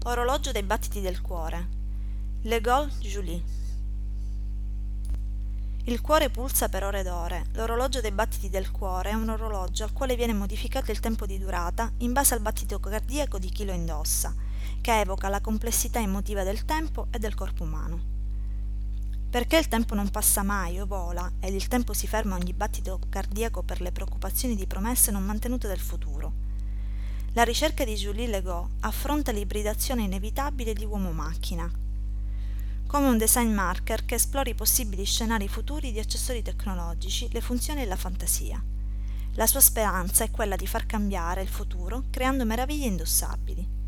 Orologio dei battiti del cuore. Legault Julie. Il cuore pulsa per ore ed ore. L'orologio dei battiti del cuore è un orologio al quale viene modificato il tempo di durata in base al battito cardiaco di chi lo indossa, che evoca la complessità emotiva del tempo e del corpo umano. Perché il tempo non passa mai o vola, ed il tempo si ferma a ogni battito cardiaco per le preoccupazioni di promesse non mantenute del futuro. La ricerca di Julie Legault affronta l'ibridazione inevitabile di uomo-macchina, come un design marker che esplora i possibili scenari futuri di accessori tecnologici, le funzioni e la fantasia. La sua speranza è quella di far cambiare il futuro creando meraviglie indossabili.